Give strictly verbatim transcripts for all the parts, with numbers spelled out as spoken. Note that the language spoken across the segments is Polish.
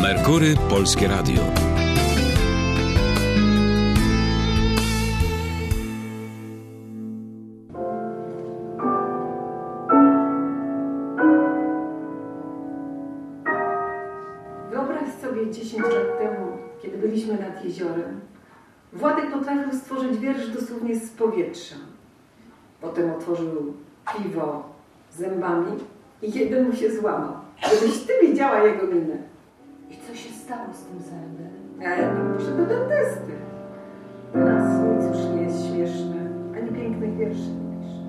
Merkury Polskie Radio. Wyobraź sobie dziesięć lat temu, kiedy byliśmy nad jeziorem. Władek potrafił stworzyć wiersz dosłownie z powietrza. Potem otworzył piwo zębami i jeden mu się złamał. Żebyś ty widziała jego minę. I co się stało z tym zębem? A ja bym poszedł do dentysty. Teraz nic już nie jest śmieszne, ani pięknych wierszy nie pisze.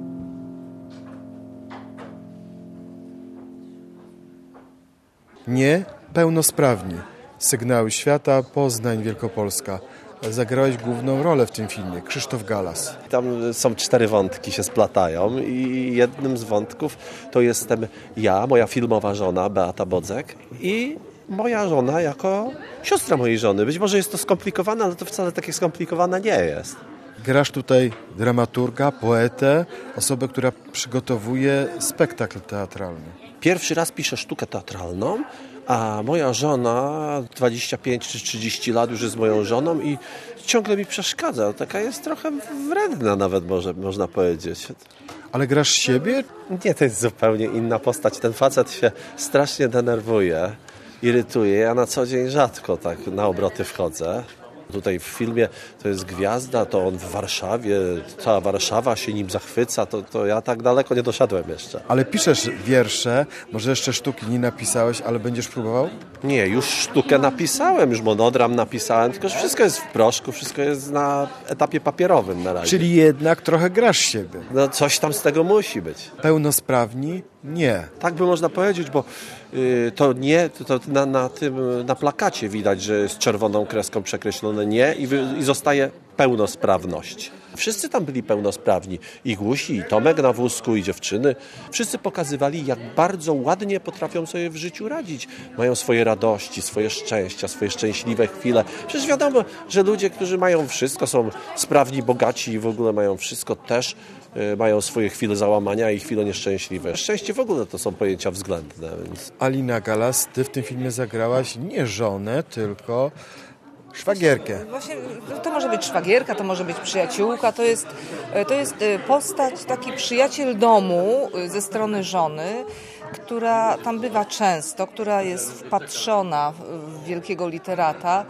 Nie, pełnosprawni. Sygnały świata, Poznań, Wielkopolska. Zagrałeś główną rolę w tym filmie, Krzysztof Galas. Tam są cztery wątki, się splatają i jednym z wątków to jestem ja, moja filmowa żona Beata Bodzek i moja żona jako siostra mojej żony. Być może jest to skomplikowane, ale to wcale takie skomplikowane nie jest. Grasz tutaj dramaturga, poetę, osobę, która przygotowuje spektakl teatralny. Pierwszy raz piszę sztukę teatralną, a moja żona dwadzieścia pięć czy trzydzieści lat już jest moją żoną i ciągle mi przeszkadza. Taka jest trochę wredna nawet, może, można powiedzieć. Ale grasz siebie? Nie, to jest zupełnie inna postać. Ten facet się strasznie denerwuje, irytuje. Ja na co dzień rzadko tak na obroty wchodzę. Tutaj w filmie to jest gwiazda, to on w Warszawie, cała Warszawa się nim zachwyca, to, to ja tak daleko nie doszedłem jeszcze. Ale piszesz wiersze, może jeszcze sztuki nie napisałeś, ale będziesz próbował? Nie, już sztukę napisałem, już monodram napisałem, tylko że wszystko jest w proszku, wszystko jest na etapie papierowym na razie. Czyli jednak trochę grasz siebie. No coś tam z tego musi być. Pełnosprawni? Nie. Tak by można powiedzieć, bo y, to nie, to, to na, na tym, na plakacie widać, że jest czerwoną kreską przekreślone nie i, wy, i zostaje pełnosprawność. Wszyscy tam byli pełnosprawni. I Głusi, i Tomek na wózku, i dziewczyny. Wszyscy pokazywali, jak bardzo ładnie potrafią sobie w życiu radzić. Mają swoje radości, swoje szczęścia, swoje szczęśliwe chwile. Przecież wiadomo, że ludzie, którzy mają wszystko, są sprawni, bogaci i w ogóle mają wszystko, też y, mają swoje chwile załamania i chwile nieszczęśliwe. Szczęście w ogóle to są pojęcia względne. Więc... Alina Galas, ty w tym filmie zagrałaś nie żonę, tylko... szwagierkę. Właśnie, to może być szwagierka, to może być przyjaciółka, to jest, to jest postać, taki przyjaciel domu ze strony żony, która tam bywa często, która jest wpatrzona w wielkiego literata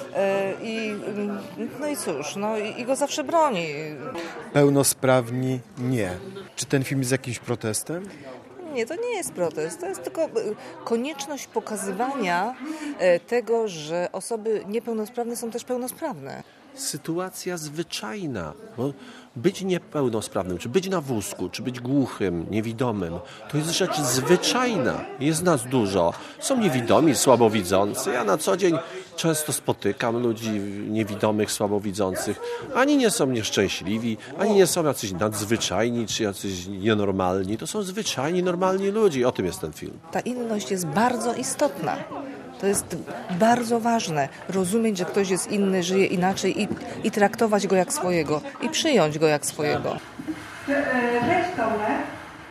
i no i cóż, no i go zawsze broni. Pełnosprawni nie. Czy ten film jest jakimś protestem? Nie, to nie jest protest, to jest tylko konieczność pokazywania tego, że osoby niepełnosprawne są też pełnosprawne. Sytuacja zwyczajna. Bo być niepełnosprawnym, czy być na wózku, czy być głuchym, niewidomym, to jest rzecz zwyczajna. Jest nas dużo. Są niewidomi, słabowidzący. Ja na co dzień często spotykam ludzi niewidomych, słabowidzących. Ani nie są nieszczęśliwi, ani nie są jacyś nadzwyczajni, czy jacyś nienormalni. To są zwyczajni, normalni ludzie. O tym jest ten film. Ta inność jest bardzo istotna. To jest bardzo ważne. Rozumieć, że ktoś jest inny, żyje inaczej i, i traktować go jak swojego. I przyjąć go jak swojego. Cześć Tomek.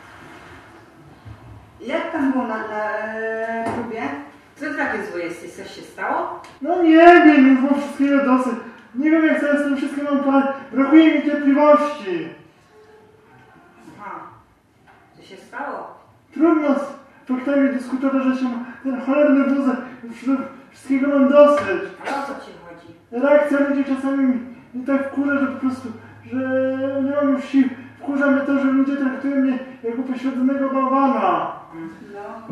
Jak tam było na, na klubie? Co takie złe jesteś? Coś się stało? No nie wiem, już mam wszystkiego dosyć. Nie wiem, jak sobie z tym wszystkim mam poradzić. Brakuje mi cierpliwości. Aha. Co się stało? Trudno z faktami dyskutować, że się ten cholerny wózek, wszystkiego mam dosyć. Ale o co ci chodzi? Reakcja ludzi czasami mnie tak wkurza, że po prostu, że nie mam już sił. Wkurza mnie to, że ludzie traktują mnie jako poświęconego bałwana. No.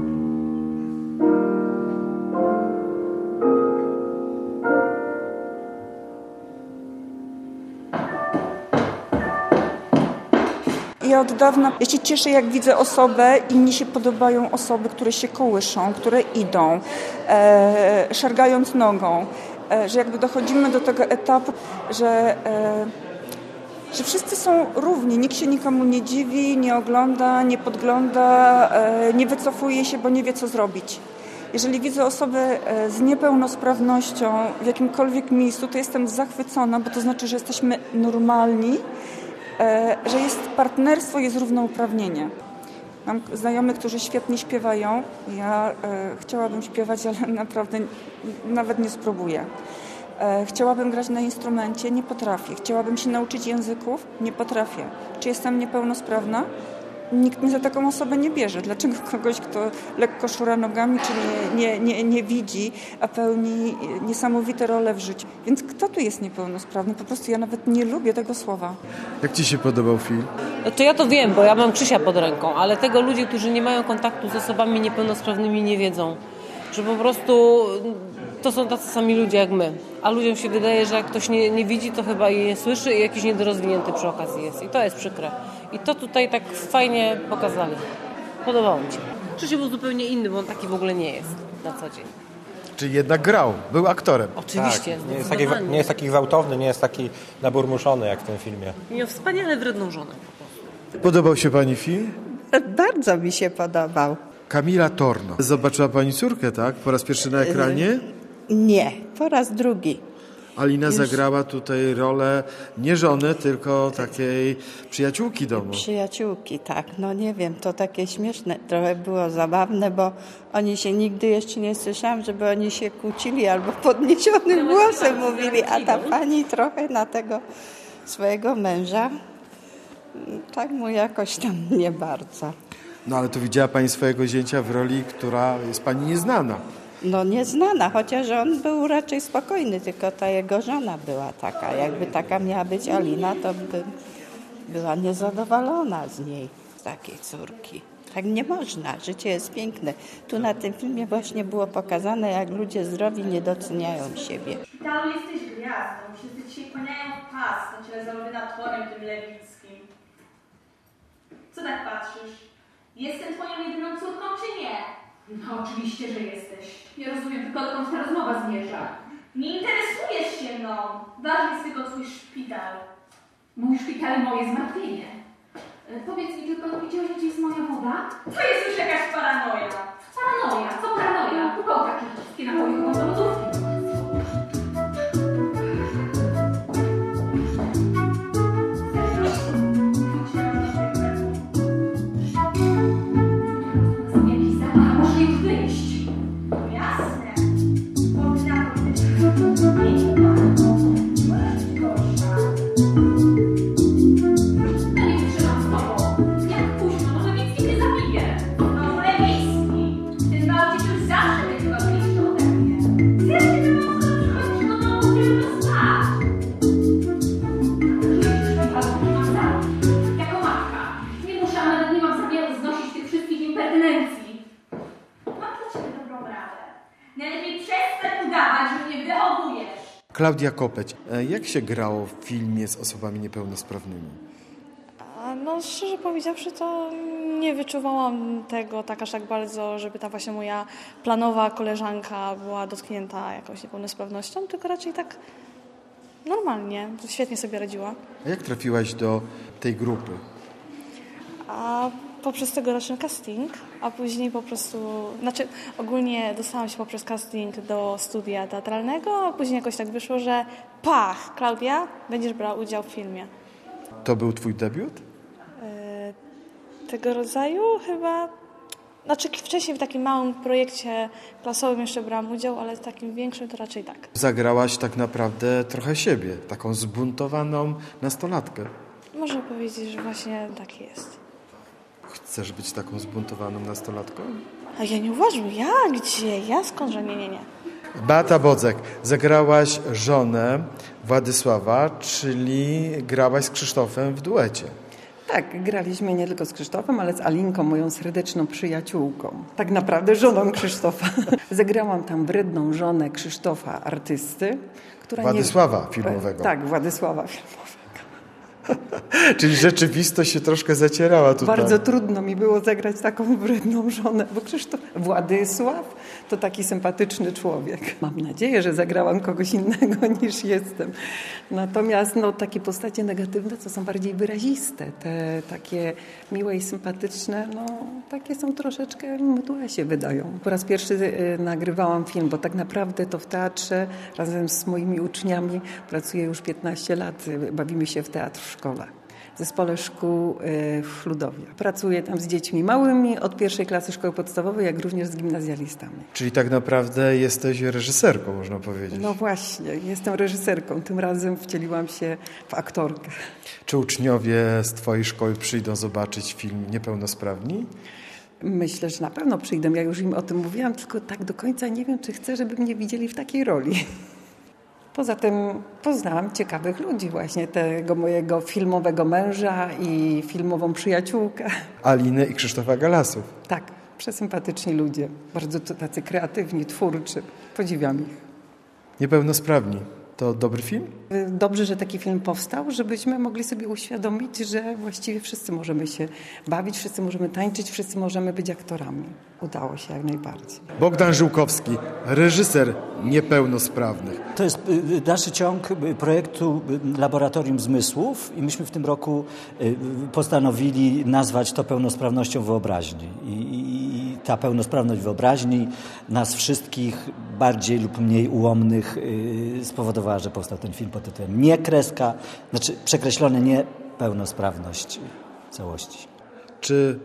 Ja od dawna ja się cieszę, jak widzę osobę i mnie się podobają osoby, które się kołyszą, które idą, e, szargając nogą, e, że jakby dochodzimy do tego etapu, że, e, że wszyscy są równi, nikt się nikomu nie dziwi, nie ogląda, nie podgląda, e, nie wycofuje się, bo nie wie, co zrobić. Jeżeli widzę osobę z niepełnosprawnością w jakimkolwiek miejscu, to jestem zachwycona, bo to znaczy, że jesteśmy normalni, że jest partnerstwo, jest równouprawnienie. Mam znajomych, którzy świetnie śpiewają. Ja e, chciałabym śpiewać, ale naprawdę n- nawet nie spróbuję. E, chciałabym grać na instrumencie, nie potrafię. Chciałabym się nauczyć języków, nie potrafię. Czy jestem niepełnosprawna? Nikt mnie za taką osobę nie bierze. Dlaczego kogoś, kto lekko szura nogami, czy nie, nie, nie, nie widzi, a pełni niesamowite role w życiu? Więc kto tu jest niepełnosprawny? Po prostu ja nawet nie lubię tego słowa. Jak Ci się podobał film? To ja to wiem, bo ja mam Krzysia pod ręką, ale tego ludzie, którzy nie mają kontaktu z osobami niepełnosprawnymi, nie wiedzą. Że po prostu to są tacy sami ludzie jak my. A ludziom się wydaje, że jak ktoś nie, nie widzi, to chyba i nie słyszy i jakiś niedorozwinięty przy okazji jest. I to jest przykre. I to tutaj tak fajnie pokazali. Podobało mi się. Krzysiu był zupełnie inny, bo on taki w ogóle nie jest na co dzień. Czyli jednak grał, był aktorem. Oczywiście. Tak, nie, jest taki, nie jest taki gwałtowny, nie jest taki naburmuszony jak w tym filmie. Miał wspaniale wredną żonę. Podobał się Pani film? Bardzo mi się podobał. Kamila Torno. Zobaczyła Pani córkę, tak? Po raz pierwszy na ekranie? Nie, po raz drugi. Alina Już... zagrała tutaj rolę nie żony, tylko takiej przyjaciółki domu. Przyjaciółki, tak. No nie wiem, to takie śmieszne. Trochę było zabawne, bo oni się nigdy jeszcze nie słyszałam, żeby oni się kłócili albo podniesionym głosem mówili, a ta pani trochę na tego swojego męża tak mu jakoś tam nie bardzo. No ale to widziała Pani swojego zięcia w roli, która jest Pani nieznana. No nieznana, chociaż on był raczej spokojny, tylko ta jego żona była taka. Jakby taka miała być Alina, to by była niezadowolona z niej, z takiej córki. Tak nie można, życie jest piękne. Tu na tym filmie właśnie było pokazane, jak ludzie zdrowi nie doceniają siebie. W szpitalu jesteś gwiazdą, wszyscy ci się kłaniają w pas na ciele z ordynatorem tym lewickim. Co tak patrzysz? Jestem twoją jedyną córką, czy nie? No oczywiście, że jesteś. Nie rozumiem tylko, dokąd ta rozmowa zmierza. Nie interesujesz się mną. Ważny jest tylko twój szpital. Mój szpital, moje zmartwienie. E, powiedz mi tylko, widziałeś, gdzie jest moja woda? To jest już jakaś paranoja. Paranoja, co paranoja? Kupował takie wszystkie napoje chyba do lodówki. Klaudia Kopeć, jak się grało w filmie z osobami niepełnosprawnymi? No szczerze powiedziawszy, to nie wyczuwałam tego tak aż tak bardzo, żeby ta właśnie moja planowa koleżanka była dotknięta jakąś niepełnosprawnością, tylko raczej tak normalnie, świetnie sobie radziła. A jak trafiłaś do tej grupy? A poprzez tegoroczny casting, a później po prostu, znaczy ogólnie dostałam się poprzez casting do studia teatralnego, a później jakoś tak wyszło, że pach, Klaudia, będziesz brała udział w filmie. To był twój debiut? Yy, tego rodzaju chyba, znaczy wcześniej w takim małym projekcie klasowym jeszcze brałam udział, ale w takim większym to raczej tak. Zagrałaś tak naprawdę trochę siebie, taką zbuntowaną nastolatkę. Można powiedzieć, że właśnie tak jest. Chcesz być taką zbuntowaną nastolatką? A ja nie uważam. Ja? Gdzie? Ja skądże? Nie, nie, nie. Beata Bodzek, zagrałaś żonę Władysława, czyli grałaś z Krzysztofem w duecie. Tak, graliśmy nie tylko z Krzysztofem, ale z Alinką, moją serdeczną przyjaciółką. Tak naprawdę żoną Krzysztofa. Zagrałam tam wredną żonę Krzysztofa, artysty. Która Władysława nie... filmowego. Tak, Władysława filmowego. Czyli rzeczywistość się troszkę zacierała tutaj. Bardzo trudno mi było zagrać taką wredną żonę, bo Krzysztof Władysław to taki sympatyczny człowiek. Mam nadzieję, że zagrałam kogoś innego niż jestem. Natomiast no, takie postacie negatywne, co są bardziej wyraziste, te takie miłe i sympatyczne, no takie są troszeczkę mdłe się wydają. Po raz pierwszy y, nagrywałam film, bo tak naprawdę to w teatrze razem z moimi uczniami pracuję już piętnaście lat, y, bawimy się w teatr w szkole. w zespole szkół w Chludowie. Pracuję tam z dziećmi małymi od pierwszej klasy szkoły podstawowej, jak również z gimnazjalistami. Czyli tak naprawdę jesteś reżyserką, można powiedzieć. No właśnie, jestem reżyserką. Tym razem wcieliłam się w aktorkę. Czy uczniowie z twojej szkoły przyjdą zobaczyć film Niepełnosprawni? Myślę, że na pewno przyjdą. Ja już im o tym mówiłam, tylko tak do końca nie wiem, czy chcę, żeby mnie widzieli w takiej roli. Poza tym poznałam ciekawych ludzi, właśnie tego mojego filmowego męża i filmową przyjaciółkę. Alinę i Krzysztofa Galasów. Tak, przesympatyczni ludzie, bardzo tacy kreatywni, twórczy. Podziwiam ich. Niepełnosprawni. To dobry film? Dobrze, że taki film powstał, żebyśmy mogli sobie uświadomić, że właściwie wszyscy możemy się bawić, wszyscy możemy tańczyć, wszyscy możemy być aktorami. Udało się jak najbardziej. Bogdan Żółkowski, reżyser niepełnosprawnych. To jest dalszy ciąg projektu Laboratorium Zmysłów i myśmy w tym roku postanowili nazwać to pełnosprawnością wyobraźni. I, i, i ta pełnosprawność wyobraźni nas wszystkich, bardziej lub mniej ułomnych, spowodowała, że powstał ten film pod tytułem Nie kreska, znaczy przekreślone niepełnosprawność całości. Czy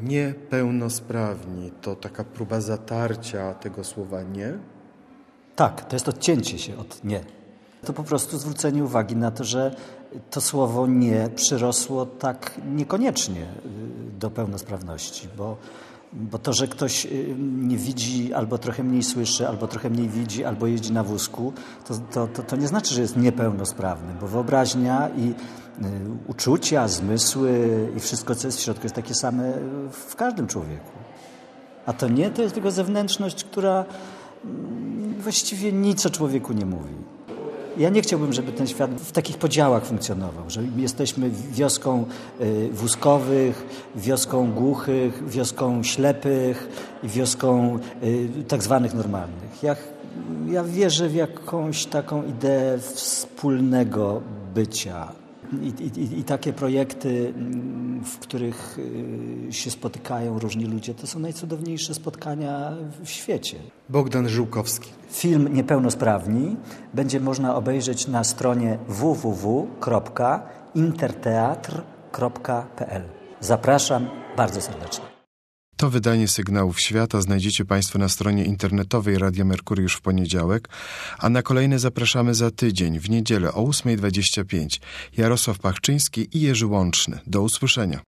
niepełnosprawni to taka próba zatarcia tego słowa nie? Tak, to jest odcięcie się od nie. To po prostu zwrócenie uwagi na to, że to słowo nie przyrosło tak niekoniecznie do pełnosprawności, bo Bo to, że ktoś nie widzi, albo trochę mniej słyszy, albo trochę mniej widzi, albo jeździ na wózku, to, to, to, to nie znaczy, że jest niepełnosprawny, bo wyobraźnia i y, uczucia, zmysły i wszystko, co jest w środku, jest takie same w każdym człowieku. A to nie, to jest tylko zewnętrzność, która y, właściwie nic o człowieku nie mówi. Ja nie chciałbym, żeby ten świat w takich podziałach funkcjonował, że jesteśmy wioską wózkowych, wioską głuchych, wioską ślepych i wioską tak zwanych normalnych. Ja, ja wierzę w jakąś taką ideę wspólnego bycia. I, i, I takie projekty, w których się spotykają różni ludzie, to są najcudowniejsze spotkania w świecie. Bogdan Żółkowski. Film Niepełnosprawni będzie można obejrzeć na stronie w w w kropka interteatr kropka p l. Zapraszam bardzo serdecznie. To wydanie Sygnałów Świata znajdziecie Państwo na stronie internetowej Radia Merkury już w poniedziałek, a na kolejne zapraszamy za tydzień, w niedzielę o ósma dwadzieścia pięć. Jarosław Pachczyński i Jerzy Łączny. Do usłyszenia.